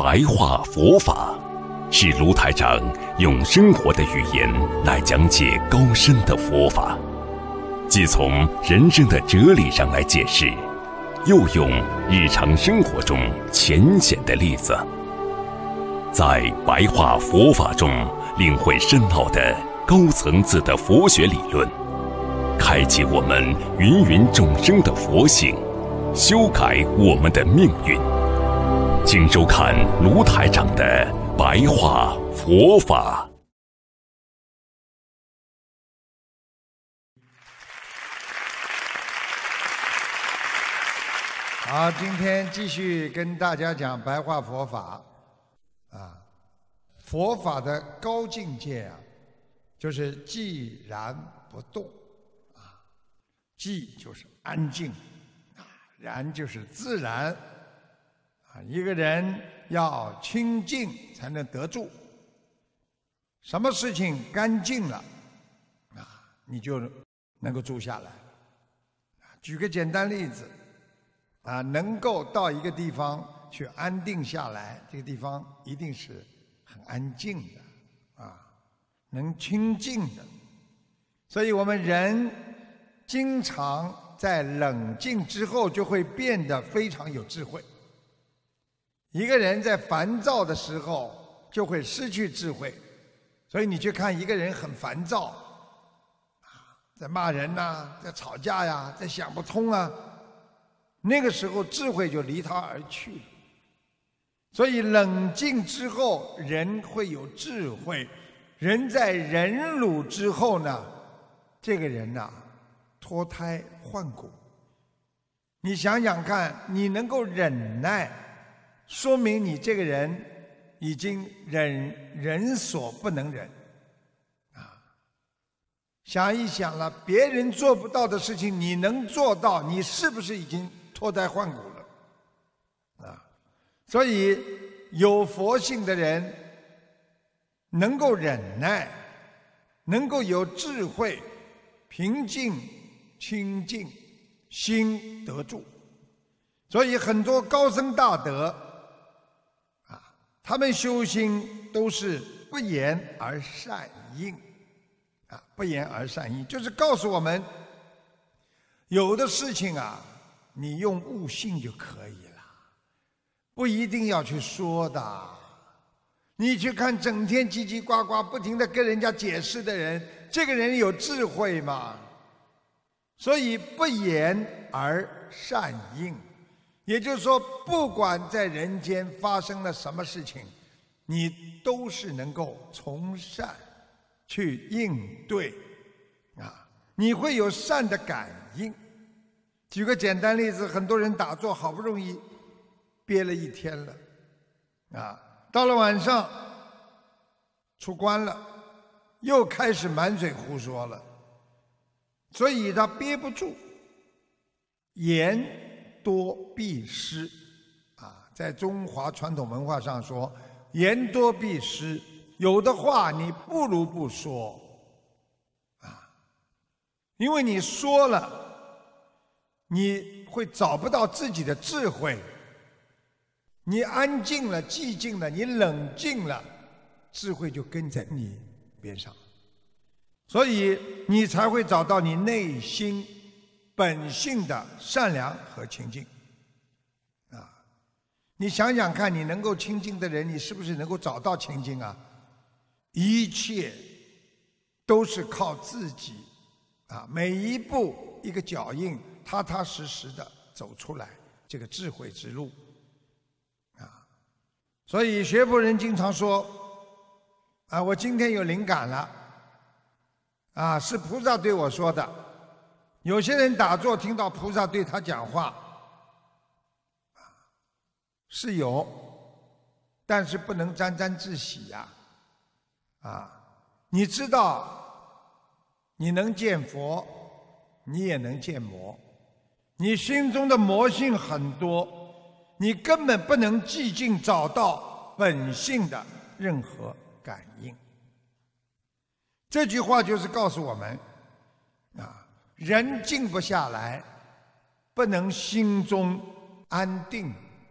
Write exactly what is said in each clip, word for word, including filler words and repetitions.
白话佛法，是卢台长用生活的语言来讲解高深的佛法，既从人生的哲理上来解释，又用日常生活中浅显的例子，在白话佛法中领会深奥的高层次的佛学理论，开启我们芸芸众生的佛性，修改我们的命运。请收看卢台长的白话佛法。 好，今天继续跟大家讲白话佛法啊。佛法的高境界啊，就是寂然不动啊。寂就是安静啊，然就是自然啊。一个人要清净才能得住，什么事情干净了啊，你就能够住下来了。举个简单例子啊，能够到一个地方去安定下来，这个地方一定是很安静的啊，能清净的。所以我们人经常在冷静之后就会变得非常有智慧。一个人在烦躁的时候就会失去智慧，所以你去看一个人很烦躁啊，在骂人呐，在吵架呀，在想不通啊，那个时候智慧就离他而去了。所以冷静之后人会有智慧，人在忍辱之后呢，这个人呐、啊、脱胎换骨。你想想看，你能够忍耐，说明你这个人已经忍人所不能忍啊。想一想了，别人做不到的事情你能做到，你是不是已经脱胎换骨了啊？所以有佛性的人能够忍耐，能够有智慧，平静清净，心得住。所以很多高僧大德啊，他们修心都是不言而善应啊，不言而善应就是告诉我们，有的事情啊你用悟性就可以了，不一定要去说的。你去看整天叽叽呱呱不停地跟人家解释的人，这个人有智慧吗？所以不言而善应，也就是说，不管在人间发生了什么事情，你都是能够从善去应对啊，你会有善的感应。举个简单例子，很多人打坐好不容易憋了一天了啊，到了晚上出关了，又开始满嘴胡说了，所以他憋不住，言多必失啊。在中华传统文化上说，言多必失，有的话你不如不说啊，因为你说了你会找不到自己的智慧。你安静了，寂静了，你冷静了，智慧就跟在你边上，所以你才会找到你内心本性的善良和清净啊。你想想看，你能够清净的人，你是不是能够找到清净啊？一切都是靠自己啊，每一步一个脚印，踏踏实实的走出来这个智慧之路啊。所以学佛人经常说啊，我今天有灵感了啊，是菩萨对我说的。有些人打坐听到菩萨对他讲话是有，但是不能沾沾自喜呀 啊, 啊你知道你能见佛，你也能见魔，你心中的魔性很多，你根本不能寂静找到本性的任何感应。这句话就是告诉我们啊，人静不下来，不能心中安定，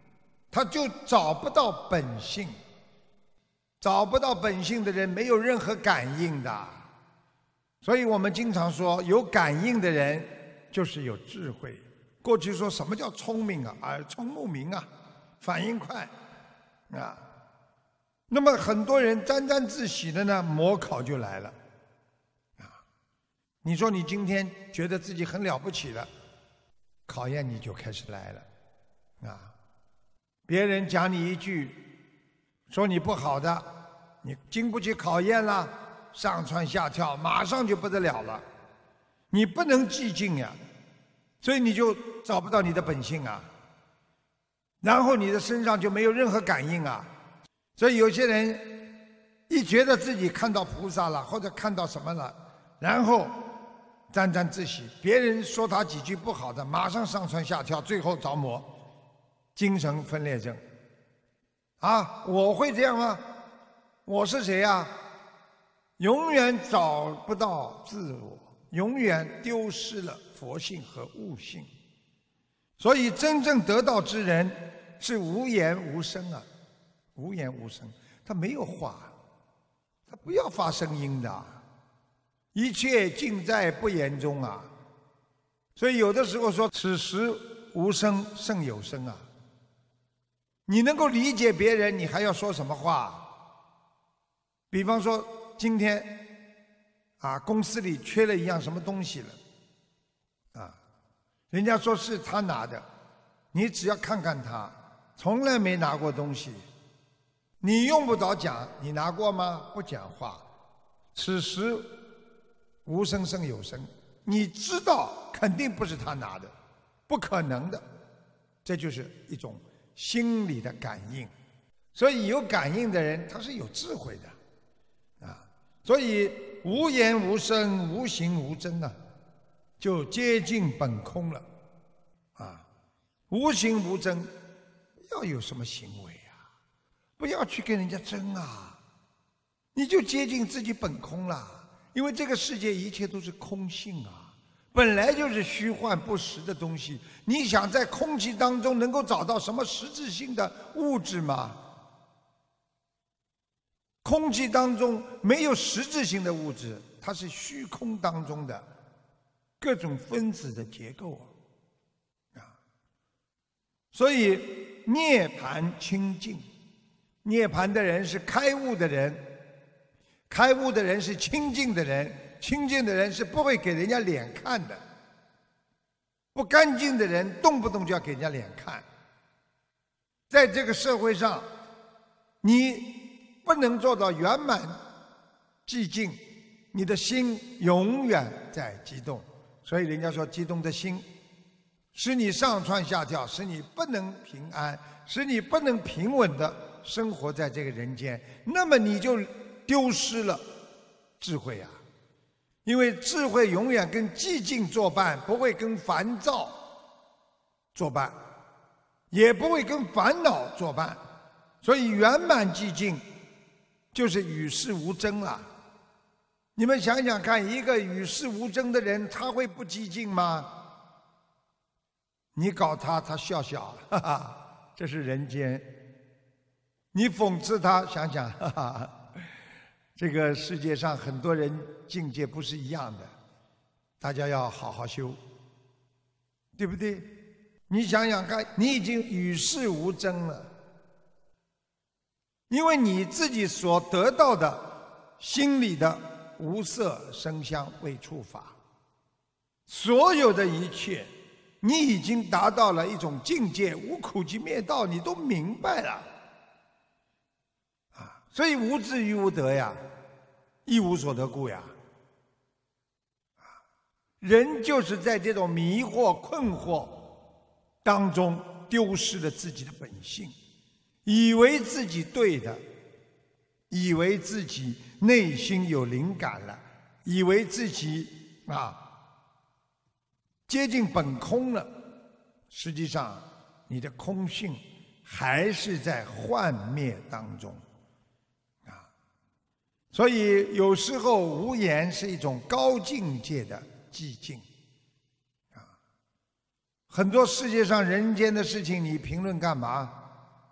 他就找不到本性。找不到本性的人没有任何感应的，所以我们经常说，有感应的人就是有智慧。过去说什么叫聪明啊？耳聪目明啊，反应快啊。那么很多人沾沾自喜的呢，模考就来了啊。你说你今天觉得自己很了不起了，考验你就开始来了啊。别人讲你一句，说你不好的，你经不起考验了，上蹿下跳，马上就不得了了。你不能寂静呀，所以你就找不到你的本性啊，然后你的身上就没有任何感应啊。所以有些人一觉得自己看到菩萨了，或者看到什么了，然后沾沾自喜，别人说他几句不好的，马上上蹿下跳，最后着魔，精神分裂症。啊，我会这样吗？我是谁呀？永远找不到自我，永远丢失了佛性和悟性。所以真正得道之人是无言无声啊，无言无声，他没有话，他不要发声音的，一切尽在不言中啊。所以有的时候说此时无声胜有声啊。你能够理解别人，你还要说什么话？比方说今天啊，公司里缺了一样什么东西了啊，人家说是他拿的，你只要看看他从来没拿过东西，你用不着讲你拿过吗？不讲话，此时无声胜有声，你知道肯定不是他拿的，不可能的，这就是一种心理的感应。所以有感应的人他是有智慧的啊，所以无言无声无形无真啊，就接近本空了啊。无形无真，不要有什么行为啊，不要去跟人家争啊，你就接近自己本空了。因为这个世界一切都是空性啊，本来就是虚幻不实的东西，你想在空气当中能够找到什么实质性的物质吗？空气当中没有实质性的物质，它是虚空当中的各种分子的结构啊。所以涅槃清净，涅槃的人是开悟的人，开悟的人是清净的人，清净的人是不会给人家脸看的，不干净的人动不动就要给人家脸看。在这个社会上，你不能做到圆满寂静，你的心永远在激动。所以人家说激动的心使你上蹿下跳，使你不能平安，使你不能平稳地生活在这个人间，那么你就丢失了智慧啊。因为智慧永远跟寂静作伴，不会跟烦躁作伴，也不会跟烦恼作伴。所以圆满寂静就是与世无争了。你们想想看，一个与世无争的人，他会不寂静吗？你搞他，他笑笑，哈哈，这是人间。你讽刺他，想想，哈哈，这个世界上很多人境界不是一样的，大家要好好修，对不对？你想想看，你已经与世无争了，因为你自己所得到的心里的无色声香味触法，所有的一切你已经达到了一种境界，无苦集灭道，你都明白了啊！所以无智于无得呀，一无所得故呀。人就是在这种迷惑困惑当中丢失了自己的本性，以为自己对的，以为自己内心有灵感了，以为自己啊接近本空了，实际上你的空性还是在幻灭当中啊。所以有时候无言是一种高境界的寂静啊。很多世界上人间的事情你评论干嘛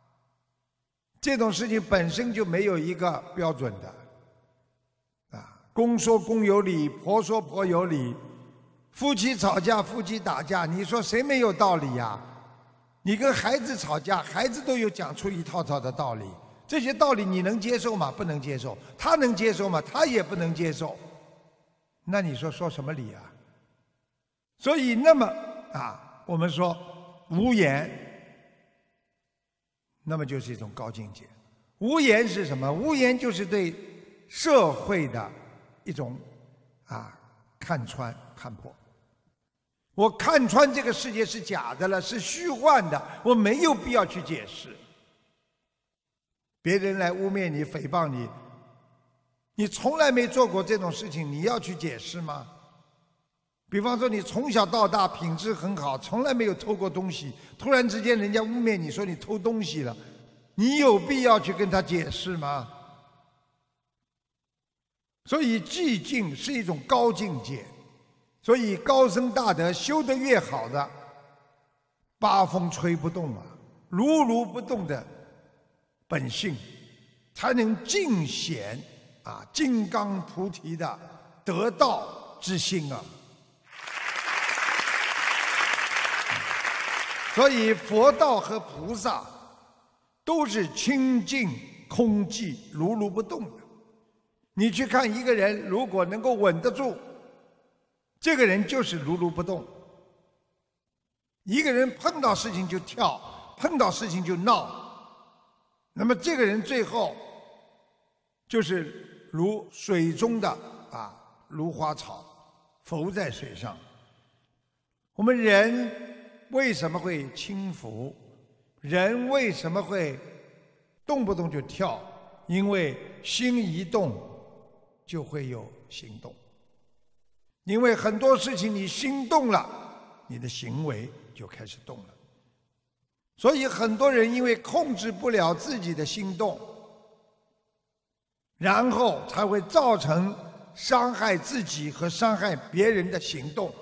这种事情本身就没有一个标准的。啊，公说公有理，婆说婆有理。夫妻吵架，夫妻打架，你说谁没有道理呀？你跟孩子吵架，孩子都有讲出一套套的道理，这些道理你能接受吗？不能接受。他能接受吗？他也不能接受。那你说说什么理啊？所以那么啊，我们说无言，那么就是一种高境界。无言是什么？无言就是对社会的一种啊看穿看破。我看穿这个世界是假的了，是虚幻的，我没有必要去解释。别人来污蔑你、诽谤你，你从来没做过这种事情，你要去解释吗？比方说，你从小到大品质很好，从来没有偷过东西，突然之间人家污蔑你说你偷东西了，你有必要去跟他解释吗？所以寂静是一种高境界。所以高僧大德修得越好的，八风吹不动啊，如如不动的本性，才能尽显啊金刚菩提的得道之心啊。所以佛道和菩萨都是清净空寂如如不动的。你去看一个人，如果能够稳得住，这个人就是如如不动。一个人碰到事情就跳，碰到事情就闹，那么这个人最后就是如水中的啊芦花草，浮在水上。我们人为什么会轻浮？人为什么会动不动就跳？因为心一动就会有行动。因为很多事情你心动了，你的行为就开始动了。所以很多人因为控制不了自己的心动，然后才会造成伤害自己和伤害别人的行动。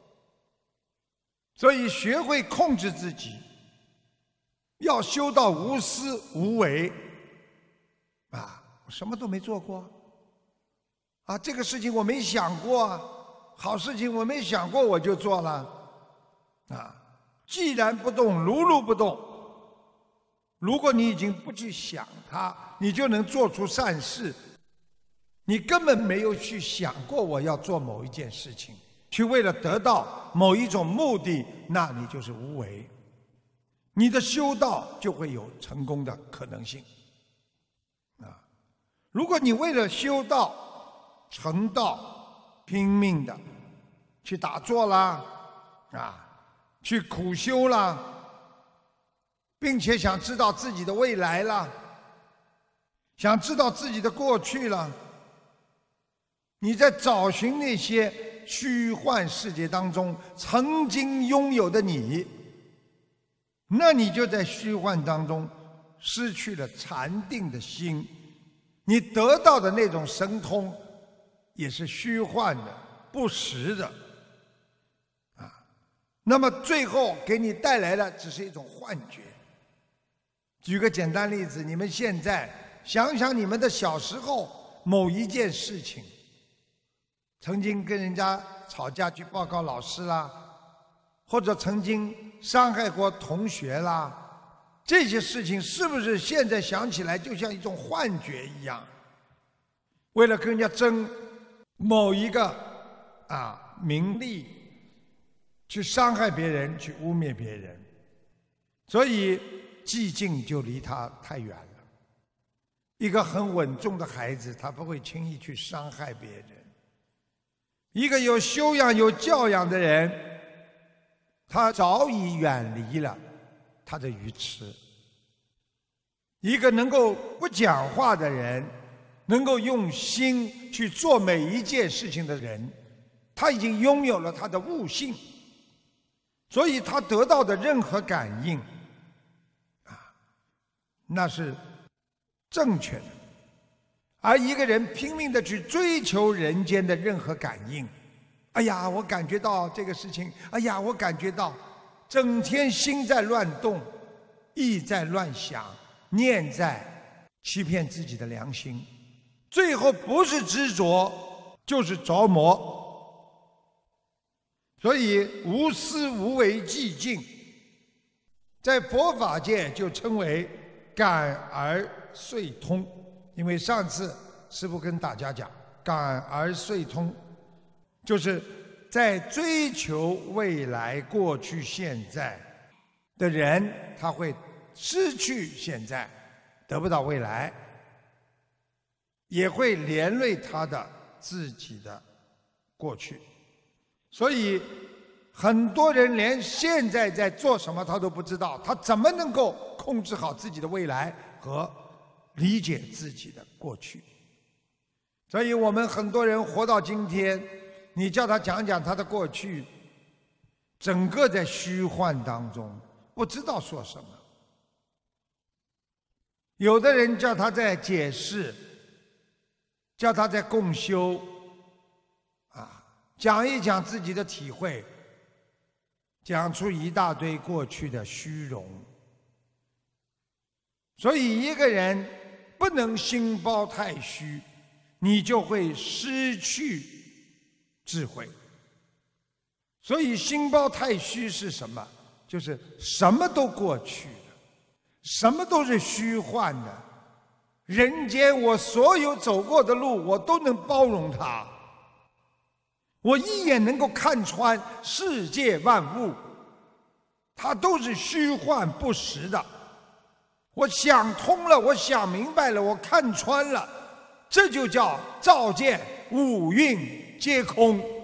所以学会控制自己，要修到无私无为。啊，我什么都没做过啊，这个事情我没想过啊，好事情我没想过我就做了啊。既然不动，如如不动。如果你已经不去想它，你就能做出善事。你根本没有去想过我要做某一件事情，去为了得到某一种目的，那你就是无为。你的修道就会有成功的可能性啊！如果你为了修道、成道，拼命的去打坐啦，啊，去苦修啦，并且想知道自己的未来啦，想知道自己的过去啦，你在找寻那些虚幻世界当中曾经拥有的你，那你就在虚幻当中失去了禅定的心，你得到的那种神通也是虚幻的、不实的啊。那么最后给你带来的只是一种幻觉。举个简单例子，你们现在想想你们的小时候某一件事情，曾经跟人家吵架去报告老师啦，或者曾经伤害过同学啦，这些事情是不是现在想起来就像一种幻觉一样？为了跟人家争某一个啊名利，去伤害别人，去污蔑别人，所以寂静就离他太远了。一个很稳重的孩子，他不会轻易去伤害别人。一个有修养、有教养的人，他早已远离了他的愚痴。一个能够不讲话的人，能够用心去做每一件事情的人，他已经拥有了他的悟性，所以他得到的任何感应啊，那是正确的。而一个人拼命地去追求人间的任何感应，哎呀，我感觉到这个事情，哎呀，我感觉到，整天心在乱动，意在乱想，念在欺骗自己的良心，最后不是执着就是着魔。所以无私无为寂静，在佛法界就称为感而遂通。因为上次师父跟大家讲，感而遂通就是在追求未来过去现在的人，他会失去现在，得不到未来，也会连累他的自己的过去。所以很多人连现在在做什么他都不知道，他怎么能够控制好自己的未来和理解自己的过去？所以我们很多人活到今天，你叫他讲讲他的过去，整个在虚幻当中，不知道说什么。有的人叫他在解释，叫他在共修，啊，讲一讲自己的体会，讲出一大堆过去的虚荣。所以一个人不能心包太虚，你就会失去智慧。所以心包太虚是什么？就是什么都过去了，什么都是虚幻的。人间我所有走过的路，我都能包容它，我一眼能够看穿世界万物，它都是虚幻不实的。我想通了，我想明白了，我看穿了，这就叫照见五蕴皆空。